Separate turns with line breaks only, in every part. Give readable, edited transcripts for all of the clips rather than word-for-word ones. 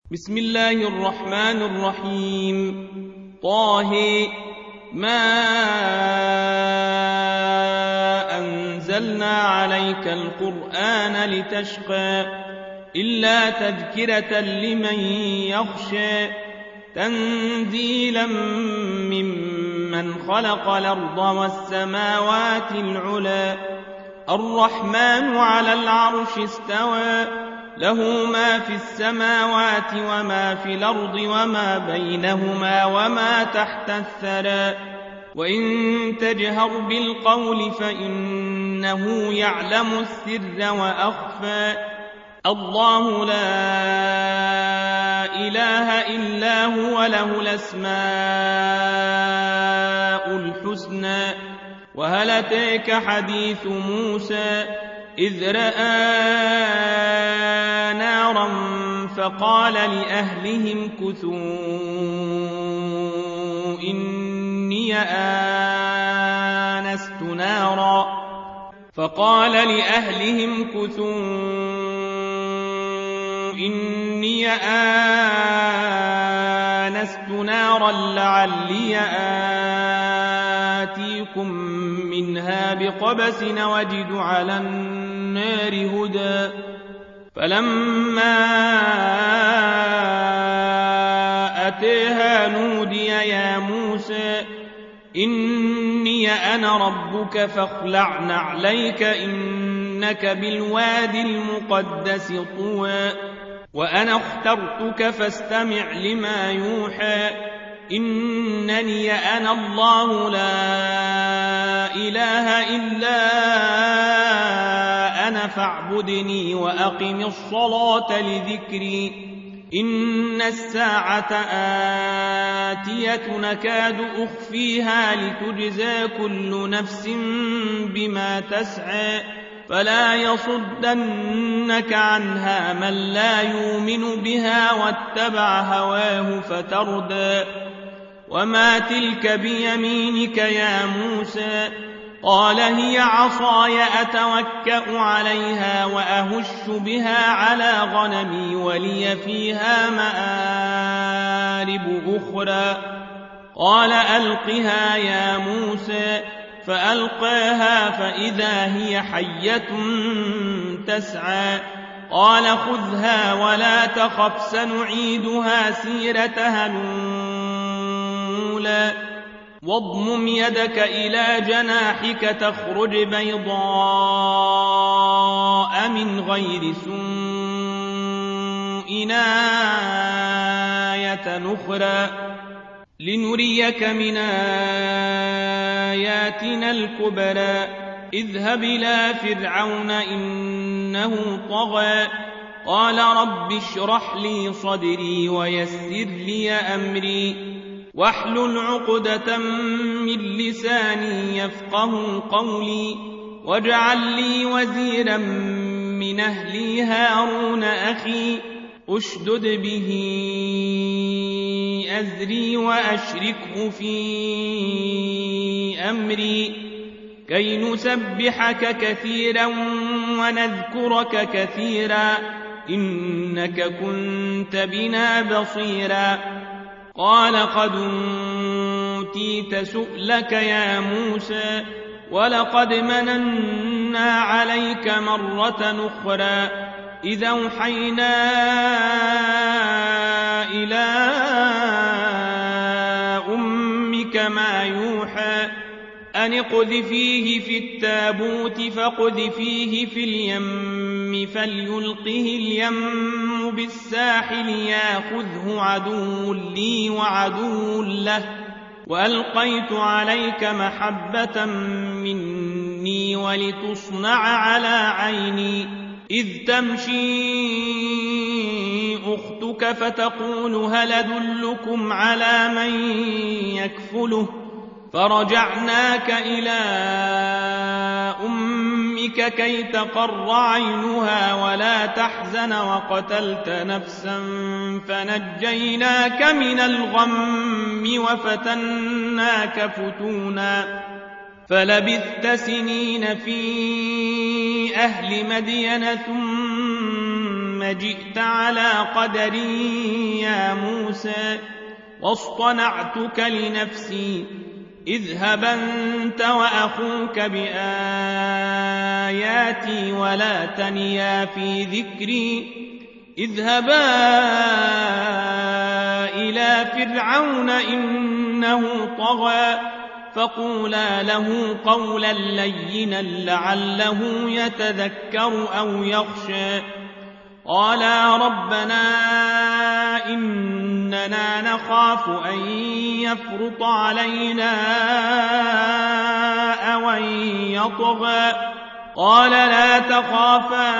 بسم الله الرحمن الرحيم. طه ما أنزلنا عليك القرآن لتشقى إلا تذكرة لمن يخشى تنزيلا ممن خلق الأرض والسماوات العلى الرحمن على العرش استوى له ما في السماوات وما في الأرض وما بينهما وما تحت الثرى وإن تجهر بالقول فإنه يعلم السر وأخفى الله لا إله إلا هو له الأسماء الحسنى وهل أتاك حديث موسى إذ رأى نارا فقال لأهلهم كثوا إني آنست نارا لعلي آتيكم منها بقبس وجد على النار هدى فلما أتيها نودي يا موسى إني أنا ربك فاخلع نعليك إنك بالواد المقدس طوى وأنا اخترتك فاستمع لما يوحى إنني أنا الله لا إله إلا أنا فاعبدني وأقم الصلاة لذكري إن الساعة آتية نكاد أخفيها لتجزى كل نفس بما تسعى فلا يصدنك عنها من لا يؤمن بها واتبع هواه فتردى وما تلك بيمينك يا موسى قال هي عصاي أتوكأ عليها وأهش بها على غنمي ولي فيها مآرب أخرى قال ألقها يا موسى فألقاها فإذا هي حية تسعى قال خذها ولا تخف سنعيدها سيرتها الأولى واضمم يدك إلى جناحك تخرج بيضاء من غير سوء آية أخرى لنريك من آياتنا الكبرى اذهب إلى فرعون إنه طغى قال رب اشرح لي صدري ويسر لي أمري واحلل عقدة من لساني يفقه قولي واجعل لي وزيرا من أهلي هارون أخي أشدد به أزري وأشركه في أمري كي نسبحك كثيرا ونذكرك كثيرا إنك كنت بنا بصيرا قال قد أوتيت سؤلك يا موسى ولقد مننا عليك مرة أخرى إذا أوحينا إلى أمك ما يوحى أن اقذفيه في التابوت فاقذفيه في اليم فليلقه اليم بالساحل ياخذه عدو لي وعدو له وألقيت عليك محبة مني ولتصنع على عيني إذ تمشي أختك فتقول هل أدلكم على من يكفله فرجعناك إلى أمك كي تقر عينها ولا تحزن وقتلت نفسا فنجيناك من الغم وفتناك فتونا فلبثت سنين في أهل مدين ثم جئت على قدري يا موسى واصطنعتك لنفسي اذهب أنت وأخوك بآياتي ولا تنيا في ذكري اذهبا إلى فرعون إنه طغى فقولا له قولا لينا لعله يتذكر أو يخشى قالا ربنا إننا نخاف أن يفرط علينا أو أن يطغى قال لا تخافا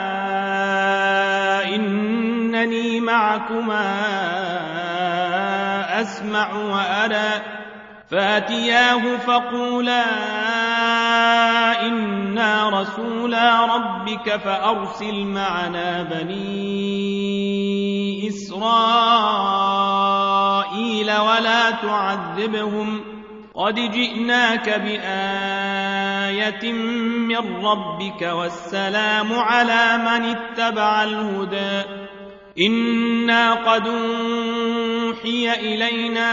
إنني معكما أسمع وأرى فاتياه فقولا إنا رسولا ربك فأرسل معنا بني إسرائيل ولا تعذبهم قد جئناك بآية من ربك والسلام على من اتبع الهدى إنا قد أوحي إلينا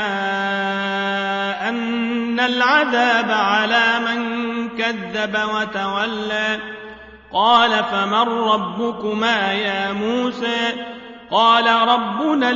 أن العذاب على من كذب وتولى قال فمن ربكما يا موسى قال ربنا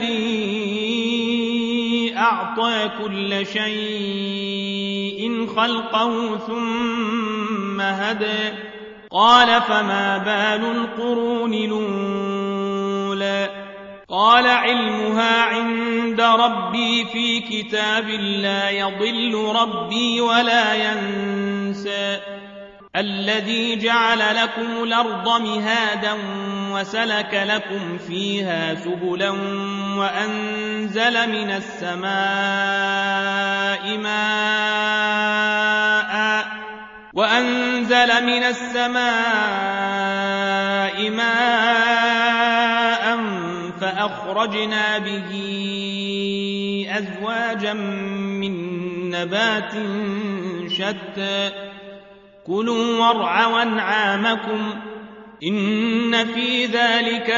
الذي أعطى كل شيء خلقه ثم هدى قال فما بال القرون الأولى قال علمها عند ربي في كتاب لا يضل ربي ولا ينسى الذي جعل لكم الأرض مهادا وسلك لكم فيها سبلا وأنزل من السماء ماء فأخرجنا به أزواجا من نبات شتى كلوا وارعوا أنعامكم إن في ذلك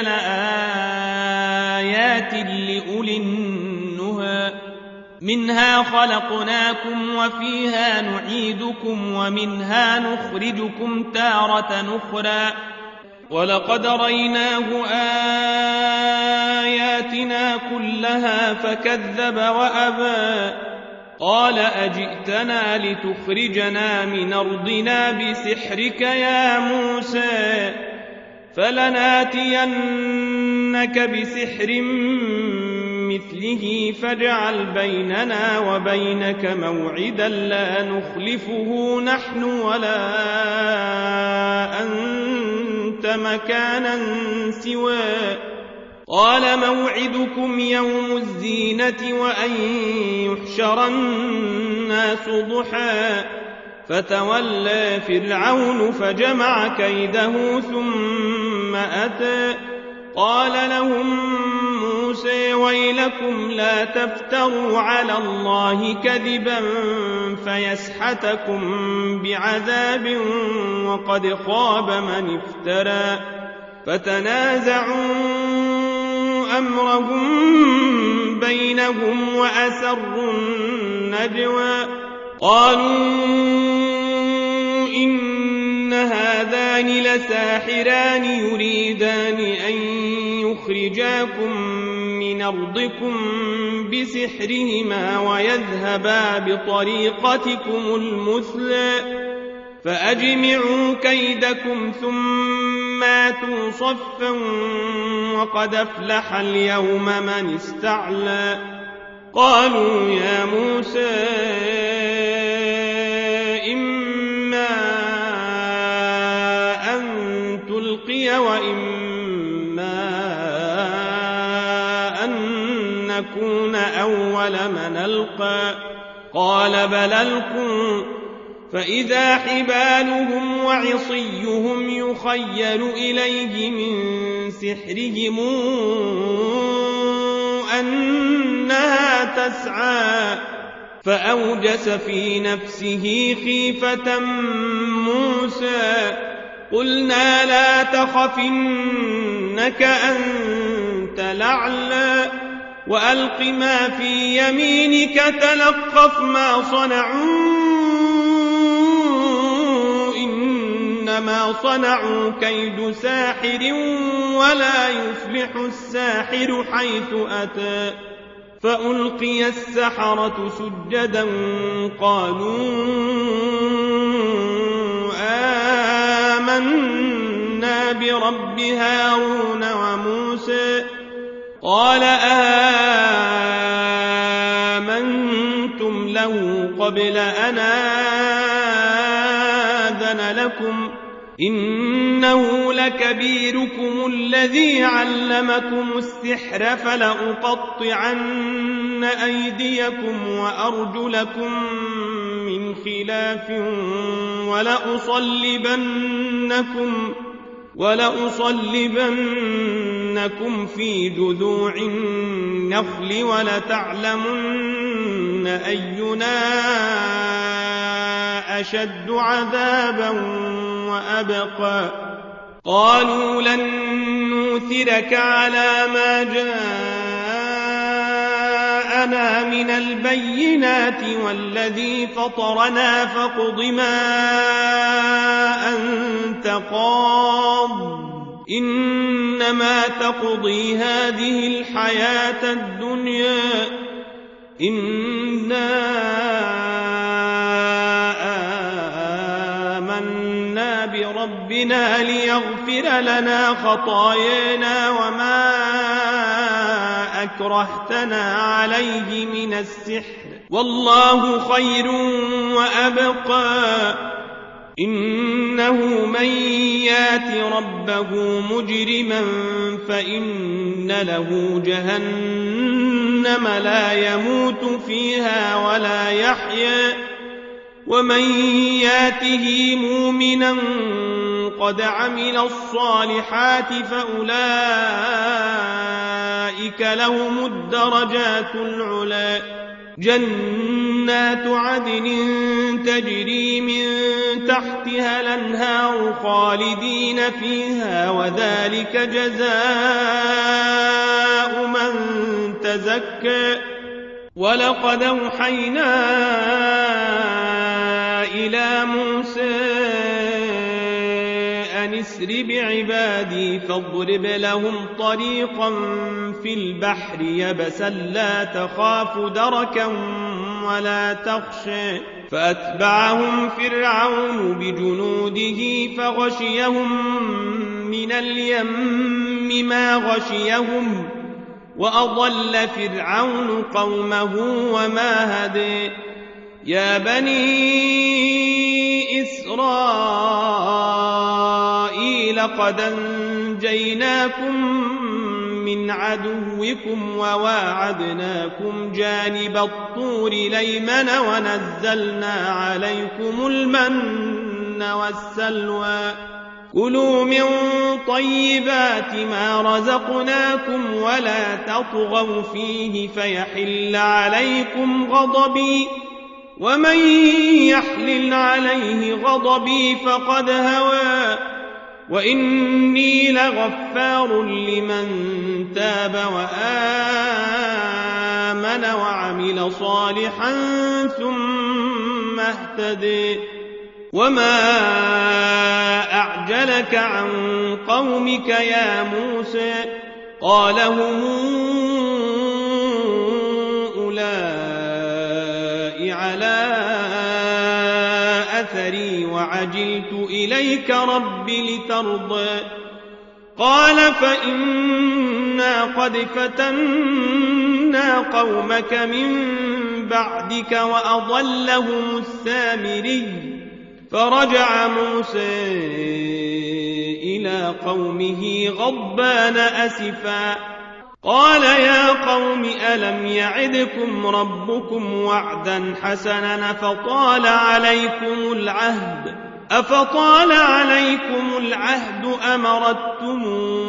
لآيات لأولي النهى منها خلقناكم وفيها نعيدكم ومنها نخرجكم تارة أخرى ولقد ريناه آياتنا كلها فكذب وأبى قال أجئتنا لتخرجنا من أرضنا بسحرك يا موسى فلناتينك بسحر مثله فاجعل بيننا وبينك موعدا لا نخلفه نحن ولا أنت مكانا سواه قال موعدكم يوم الزينة وأن يحشر الناس ضحى فتولى فرعون فجمع كيده ثم أتى قال لهم موسى ويلكم لا تفتروا على الله كذبا فيسحتكم بعذاب وقد خاب من افترى فتنازعوا أمرهم بينهم وأسروا النجوى قالوا إن هذان لساحران يريدان أن يخرجاكم من أرضكم بسحرهما ويذهبا بطريقتكم المثلى فأجمعوا كيدكم ثم آتوا صفا وقد أفلح اليوم من استعلى قالوا يا موسى إما أن تلقي وإما أن نكون أول من ألقى قال بل ألقوا فإذا حبالهم وعصيهم يخيل إليه من سحرهم أنها تسعى فأوجس في نفسه خيفة موسى قلنا لا تخف إنك أنت الأعلى وألق ما في يمينك تلقف ما صنعوا إنما صنعوا كيد ساحر ولا يفلح الساحر حيث أتى فألقي السحرة سجدا قالوا آمنا برب هارون وموسى قال آمنتم له قبل أن آذن لكم إنه لكبيركم الذي علمكم السحر فلأقطعن أيديكم وأرجلكم من خلاف ولأصلبنكم في جذوع النخل ولتعلمن أينا أشد عذابا وأبقى قالوا لن نؤثرك على ما جاءنا من البينات والذي فطرنا فاقض ما أنت قاض إنما تقضي هذه الحياة الدنيا إنا آمنا بربنا ليغفر لنا خطايانا وما أكرهتنا عليه من السحر والله خير وأبقى إنه من يات ربه مجرما فإن له جهنم لا يموت فيها ولا يحيا ومن ياته مؤمنا قد عمل الصالحات فأولئك لهم الدرجات العلى جنات عدن تجري من تحتها الأنهار خالدين فيها وذلك جزاء من تزكى ولقد أوحينا إلى موسى أن اسر بعبادي فاضرب لهم طريقا في البحر يبسا لا تخاف دركا ولا تخشى فأتبعهم فرعون بجنوده فغشيهم من اليم ما غشيهم وأضل فرعون قومه وما هدي يا بني إسرائيل قد أنجيناكم من عدوكم وواعدناكم جانب الطور الأيمن ونزلنا عليكم المن والسلوى كلوا من طيبات ما رزقناكم ولا تطغوا فيه فيحل عليكم غضبي ومن يحلل عليه غضبي فقد هوى وإني لغفار لمن تاب وآمن وعمل صالحا ثم اهتدي وما أعجلك عن قومك يا موسى قال هم أولئك على أثري وعجلت إليك رب لترضى قال فإنا قد فتنا قومك من بعدك وأضلهم السامري فرجع موسى إلى قومه غضبان أسفا قال يا قوم ألم يعدكم ربكم وعدا حسنا أفطال عليكم العهد أمرتم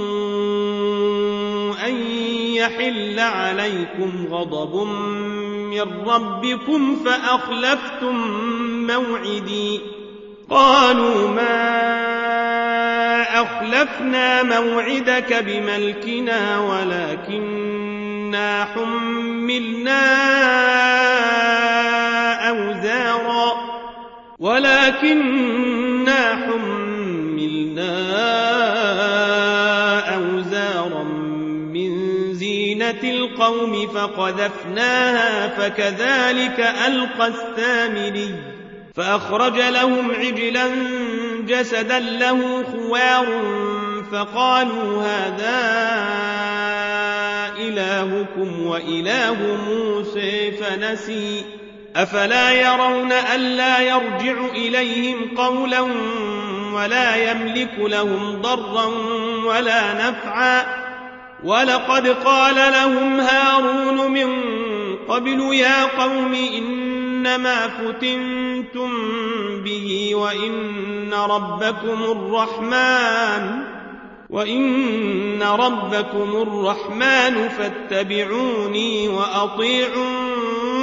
أن يحل عليكم غضب من ربكم فأخلفتم موعدي قالوا ما أخلفنا موعدك بملكنا ولكننا حملنا أوزارا من زينة القوم فقذفناها فكذلك ألقى السامري فأخرج لهم عجلا جسدا له خوار فقالوا هذا إلهكم وإله موسى فنسي أفلا يرون ألا يرجع إليهم قولا ولا يملك لهم ضرا ولا نفعا ولقد قال لهم هارون من قبل يا قوم إنما فتنتم به وإن ربكم الرحمن فاتبعوني وأطيعوا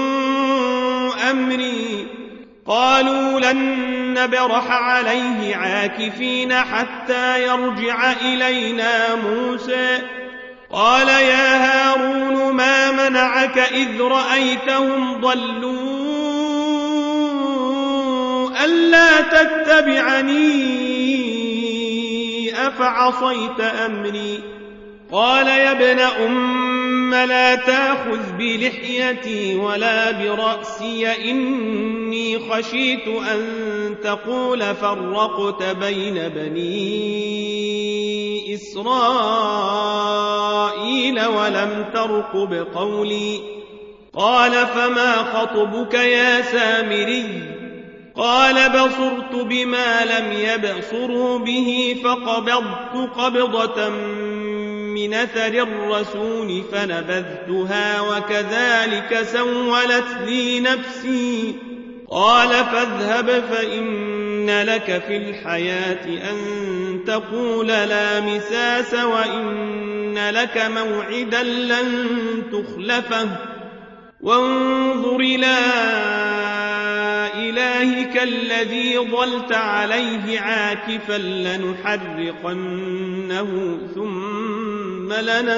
أمري قالوا لن نبرح عليه عاكفين حتى يرجع إلينا موسى قال يا هارون ما منعك إذ رأيتهم ضلوا ألا تتبعني أفعصيت أمري قال يا ابن أم لا تأخذ بلحيتي ولا برأسي إني خشيت أن تقول فرقت بين بني إسرائيل ولم ترقب قولي قال فما خطبك يا سامري قال بصرت بما لم يبصروا به فقبضت قبضة من أثر الرسول فنبذتها وكذلك سولت لي نفسي قال فاذهب فإن لك في الحياة أن تقول لا مساس وإن لك موعدا لن تخلفه وانظر إلى إلهك الذي ظلت عليه عاكفا لنحرقنه ثم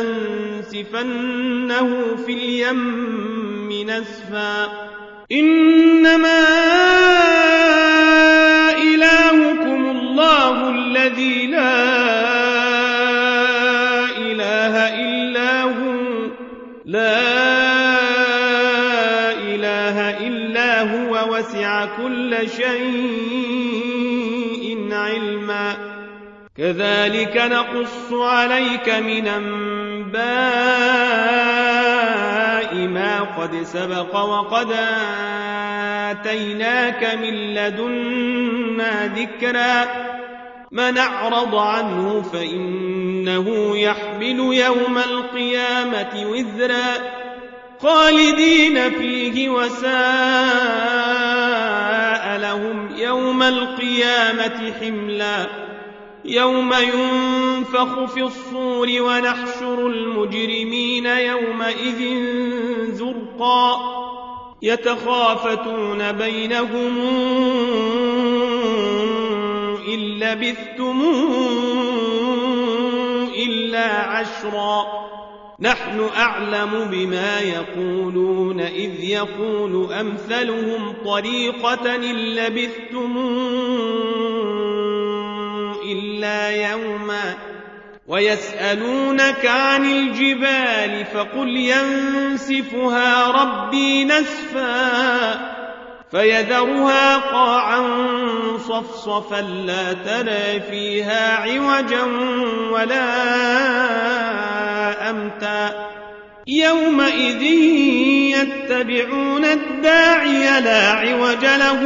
لننسفنه في اليم نسفا إنما إلهكم الله الذي لا إله إلا هو وسع كل شيء علما كذلك نقص عليك من أنباء ما قد سبق وقد آتيناك من لدنا ذكرا من أعرض عنه فإنه يحمل يوم القيامة وزرا خالدين فيه وساء لهم يوم القيامة حملا يوم ينفخ في الصور ونحشر المجرمين يومئذ زرقا يتخافتون بينهم إن لبثتم إلا عشرا نحن أعلم بما يقولون إذ يقول أمثلهم طريقة إن لبثتم إلا يوما ويسألونك عن الجبال فقل ينسفها ربي نسفا فيذرها قاعا صفصفا لا ترى فيها عوجا ولا أمتا يومئذ يتبعون الداعي لا عوج له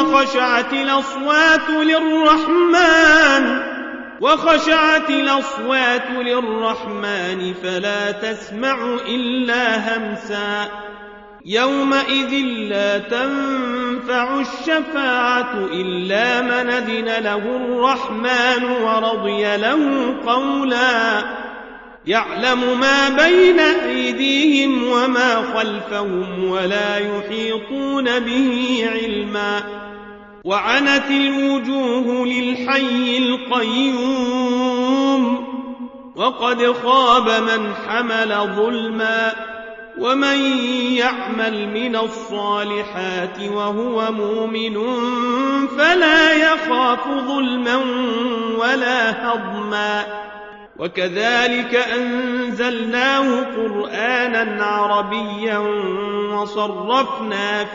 وخشعت الأصوات للرحمن فلا تسمع إلا همسا يومئذ لا تنفع الشفاعة إلا من أذن له الرحمن ورضي له قولا يعلم ما بين أيديهم وما خلفهم ولا يحيطون به علما وعنت الوجوه للحي القيوم وقد خاب من حمل ظلما ومن يعمل من الصالحات وهو مؤمن فلا يخاف ظلما ولا هضما وكذلك أنزلناه قرآنا عربيا وصرفنا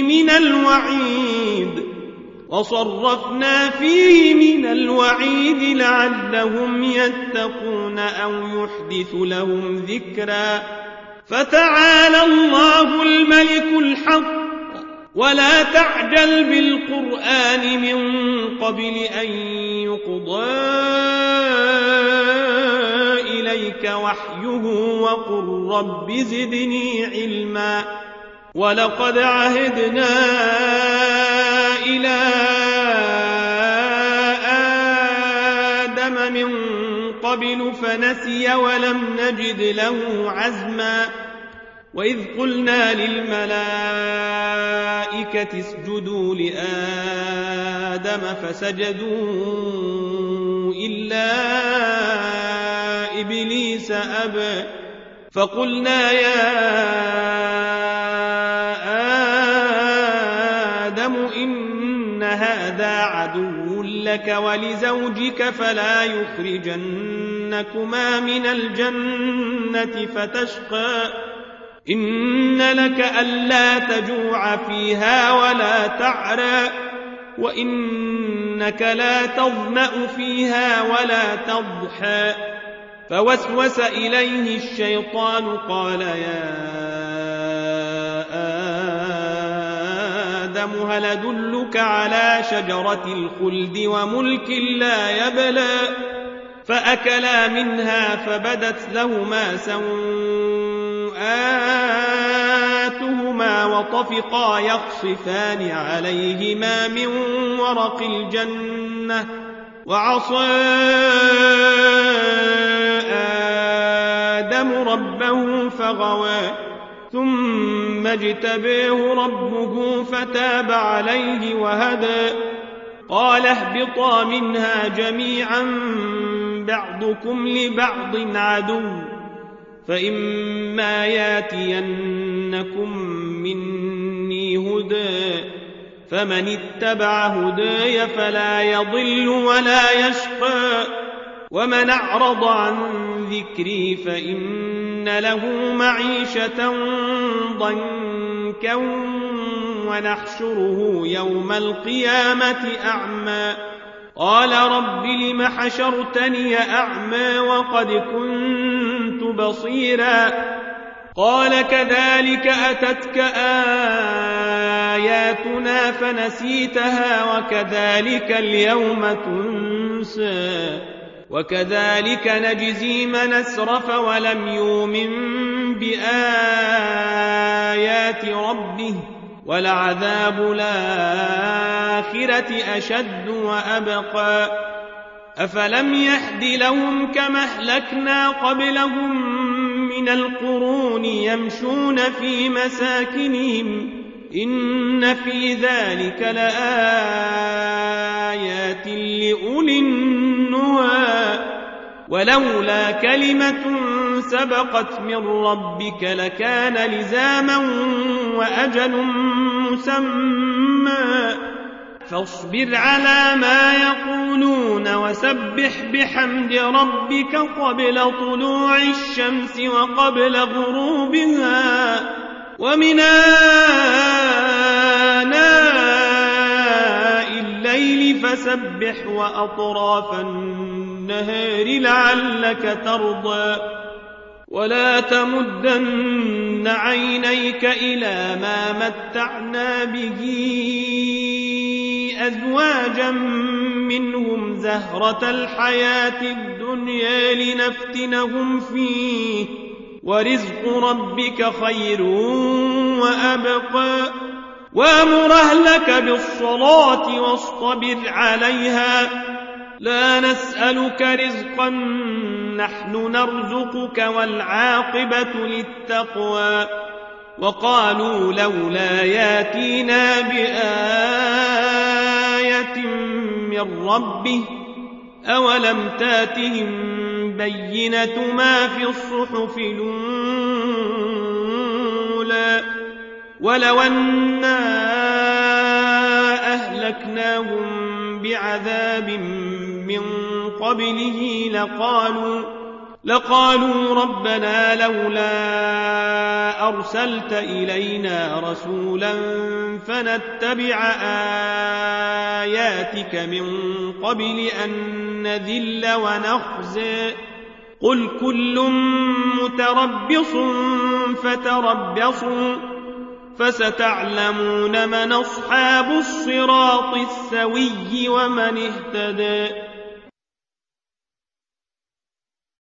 فيه من الوعيد لعلهم يتقون أو يحدث لهم ذكرا فتعالى الله الملك الحق ولا تعجل بالقرآن من قبل أن يقضى إليك وحيه وقل رب زدني علما ولقد عهدنا إلى آدم من قبل فنسي ولم نجد له عزما وإذ قلنا للملائكة اسجدوا لآدم فسجدوا إلا إبليس أبى فقلنا يا آدم إن هذا عدو لك ولزوجك فلا يخرجنكما من الجنة فتشقى إن لك ألا تجوع فيها ولا تعرى وإنك لا تظمأ فيها ولا تضحى فوسوس إليه الشيطان قال يا آدم هل أدلك على شجرة الخلد وملك لا يبلى فأكلا منها فبدت لهما سوآتهما وطفقا يخصفان عليهما من ورق الجنة وعصى آدم ربه فغوى ثم اجتبيه ربه فتاب عليه وهدى قال اهبطا منها جميعا بعضكم لبعض عدو فإما ياتينكم مني هدى فمن اتبع هداي فلا يضل ولا يشقى ومن أعرض عن ذكري فإن له معيشة ضنكا ونحشره يوم القيامة أعمى قال رب لم حشرتني أعمى وقد كنت بصيرا قال كذلك أتتك آياتنا فنسيتها وكذلك اليوم تنسى وكذلك نجزي من أسرف ولم يؤمن بآيات ربه ولعذاب الآخرة أشد وأبقى أفلم يهد لهم كما أهلكنا قبلهم من القرون يمشون في مساكنهم إن في ذلك لآيات لأولي النهى ولولا كلمة سبقت من ربك لكان لزاما وأجل مسمى فاصبر على ما يقولون وسبح بحمد ربك قبل طلوع الشمس وقبل غروبها ومن آناء الليل فسبح وأطراف النهار لعلك ترضى ولا تمدن عينيك إلى ما متعنا به أزواجا منهم زهرة الحياة الدنيا لنفتنهم فيه ورزق ربك خير وأبقى وأمر أهلك بالصلاة واصطبر عليها لا نسألك رزقا نحن نرزقك والعاقبة للتقوى وقالوا لولا ياتينا بآية آيات من ربه أولم تاتهم بينة ما في الصحف الأولى ولو أنا أهلكناهم بعذاب من قبله لقالوا ربنا لولا أرسلت إلينا رسولا فنتبع آياتك من قبل أن نذل ونخزي قل كل متربص فتربصوا فستعلمون من أصحاب الصراط السوي ومن اهتدى